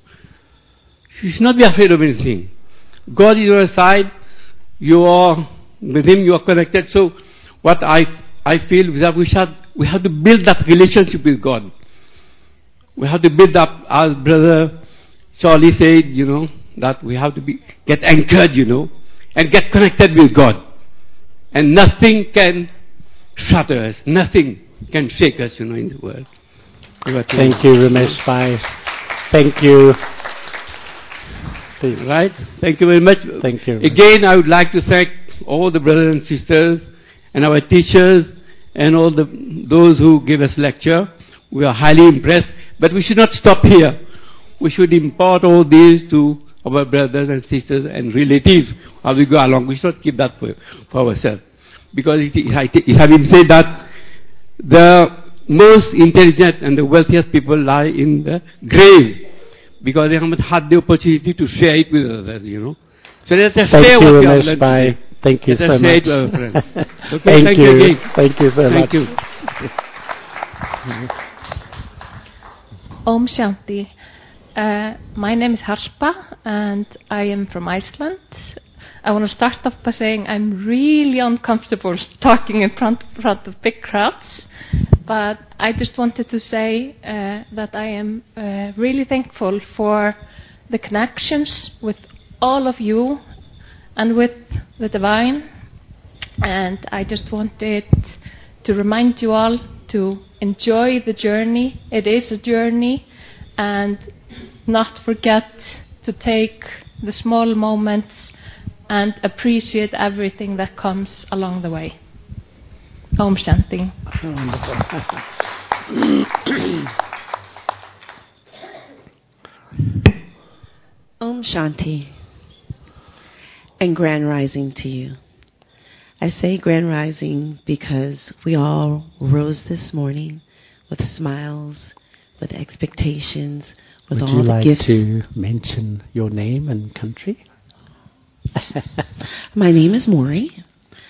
[SPEAKER 15] You should not be afraid of anything. God is on your side. You are with Him. You are connected. So what I I feel is that we should we have to build that relationship with God. We have to build up, as Brother Charlie said, you know, that we have to be get anchored, you know, and get connected with God. And nothing can shatter us. Nothing can shake us, you know, in the world.
[SPEAKER 1] Thank you, Ramesh Bhai. Thank you.
[SPEAKER 15] Right? Thank you very much.
[SPEAKER 1] Thank you.
[SPEAKER 15] Again, I would like to thank all the brothers and sisters and our teachers and all the those who give us lecture. We are highly impressed. But we should not stop here. We should impart all these to our brothers and sisters and relatives as we go along. We should not keep that for, for ourselves. Because it, it, it has been said that the most intelligent and the wealthiest people lie in the grave. Because they haven't had the opportunity to share it with others, you know. So let us
[SPEAKER 1] thank
[SPEAKER 15] share
[SPEAKER 1] you,
[SPEAKER 15] what we
[SPEAKER 1] Ramesh
[SPEAKER 15] have learned
[SPEAKER 1] Bhai.
[SPEAKER 15] today.
[SPEAKER 1] Thank you
[SPEAKER 15] let
[SPEAKER 1] so
[SPEAKER 15] us share
[SPEAKER 1] much.
[SPEAKER 15] It with our friends. Okay,
[SPEAKER 1] thank,
[SPEAKER 15] thank
[SPEAKER 1] you.
[SPEAKER 15] you again.
[SPEAKER 1] Thank you so
[SPEAKER 15] thank
[SPEAKER 1] much.
[SPEAKER 15] You.
[SPEAKER 16] Om Shanti. Uh, my name is Harspa and I am from Iceland. I want to start off by saying I'm really uncomfortable talking in front, front of big crowds, but I just wanted to say uh, that I am uh, really thankful for the connections with all of you and with the Divine, and I just wanted to remind you all to enjoy the journey. It is a journey, and not forget to take the small moments and appreciate everything that comes along the way. Om Shanti.
[SPEAKER 17] Om Shanti and Grand Rising to you. I say Grand Rising because we all rose this morning with smiles, with expectations, with
[SPEAKER 1] Would
[SPEAKER 17] all
[SPEAKER 1] you
[SPEAKER 17] the
[SPEAKER 1] like
[SPEAKER 17] gifts.
[SPEAKER 1] to mention your name and country?
[SPEAKER 17] My name is Maury.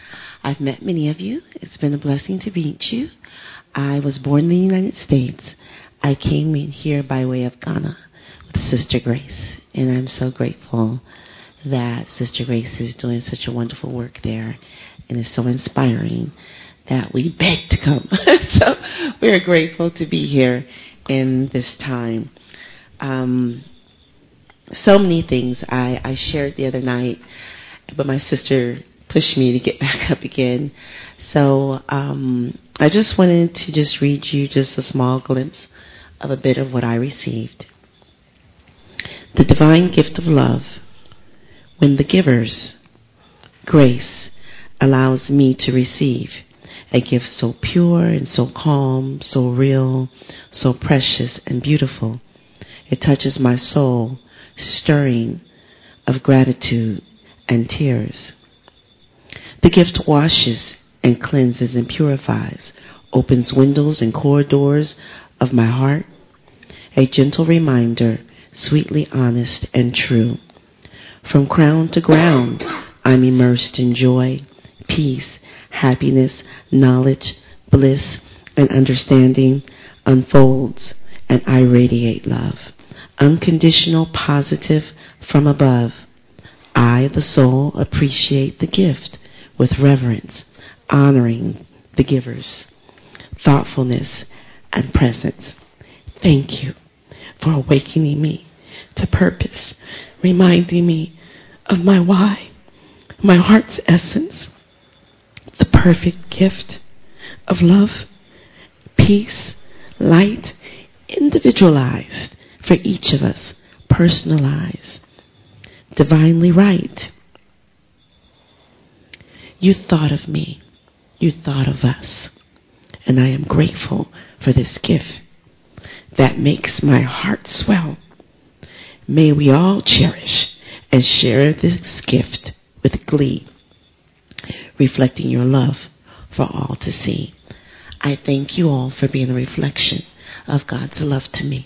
[SPEAKER 17] I've met many of you. It's been a blessing to meet you. I was born in the United States. I came in here by way of Ghana with Sister Grace, and I'm so grateful that Sister Grace is doing such a wonderful work there, and it's so inspiring that we begged to come. So we're grateful to be here in this time. Um, so many things I, I shared the other night, but my sister pushed me to get back up again. So um, I just wanted to just read you just a small glimpse of a bit of what I received. The divine gift of love, when the giver's grace allows me to receive a gift so pure and so calm, so real, so precious and beautiful, it touches my soul, stirring of gratitude and tears. The gift washes and cleanses and purifies, opens windows and corridors of my heart, a gentle reminder, sweetly honest and true. From crown to ground, I'm immersed in joy, peace, happiness, knowledge, bliss, and understanding unfolds, and I radiate love. Unconditional, positive, from above. I, the soul, appreciate the gift with reverence, honoring the givers, thoughtfulness, and presence. Thank you for awakening me to purpose, reminding me of my why, my heart's essence, the perfect gift of love, peace, light, individualized for each of us, personalized, divinely right. You thought of me, you thought of us, and I am grateful for this gift that makes my heart swell. May we all cherish and share this gift with glee, reflecting your love for all to see. I thank you all for being a reflection of God's love to me.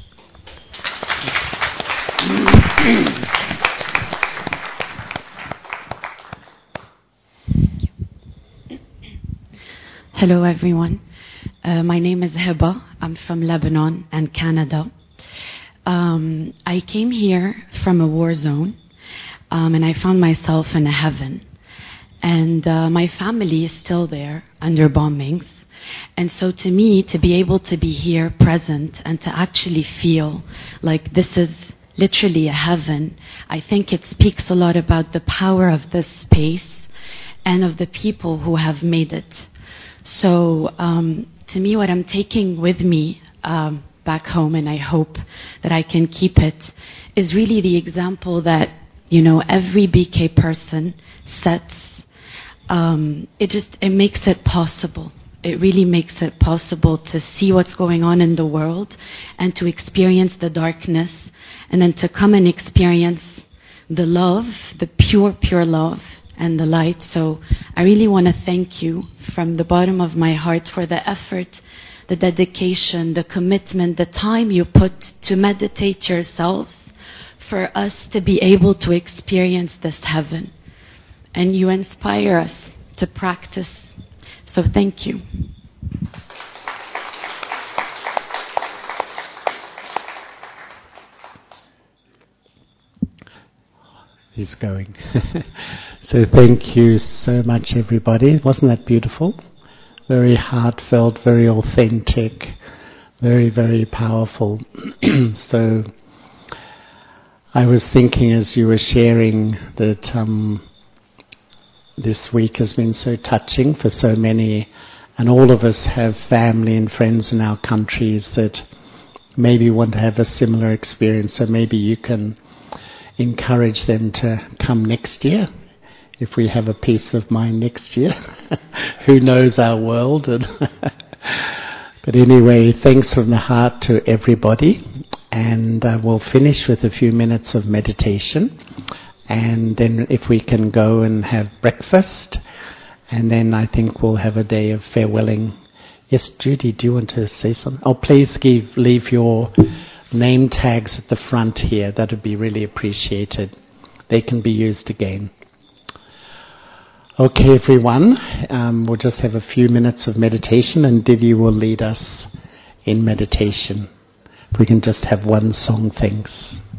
[SPEAKER 18] Hello everyone. Uh, my name is Heba. I'm from Lebanon and Canada. Um, I came here from a war zone, um, and I found myself in a heaven. And uh, my family is still there under bombings. And so to me, to be able to be here present and to actually feel like this is literally a heaven, I think it speaks a lot about the power of this space and of the people who have made it. So um, to me, what I'm taking with me um, back home, and I hope that I can keep it, is really the example that, you know, every B K person sets. Um, it just, it makes it possible. It really makes it possible to see what's going on in the world and to experience the darkness and then to come and experience the love, the pure, pure love and the light. So I really want to thank you from the bottom of my heart for the effort, the dedication, the commitment, the time you put to meditate yourselves for us to be able to experience this heaven. And you inspire us to practice. So thank you.
[SPEAKER 1] He's going. So thank you so much, everybody. Wasn't that beautiful? Very heartfelt, very authentic, very, very powerful. So I was thinking as you were sharing that um, this week has been so touching for so many, and all of us have family and friends in our countries that maybe want to have a similar experience. So maybe you can encourage them to come next year, if we have a peace of mind next year. Who knows our world? And but anyway, thanks from the heart to everybody, and uh, we'll finish with a few minutes of meditation, and then if we can go and have breakfast, and then I think we'll have a day of farewelling. Yes, Judy, do you want to say something? Oh, please give, leave your name tags at the front here. That would be really appreciated. They can be used again. Okay, everyone, um, we'll just have a few minutes of meditation and Didi will lead us in meditation. If we can just have one song, thanks.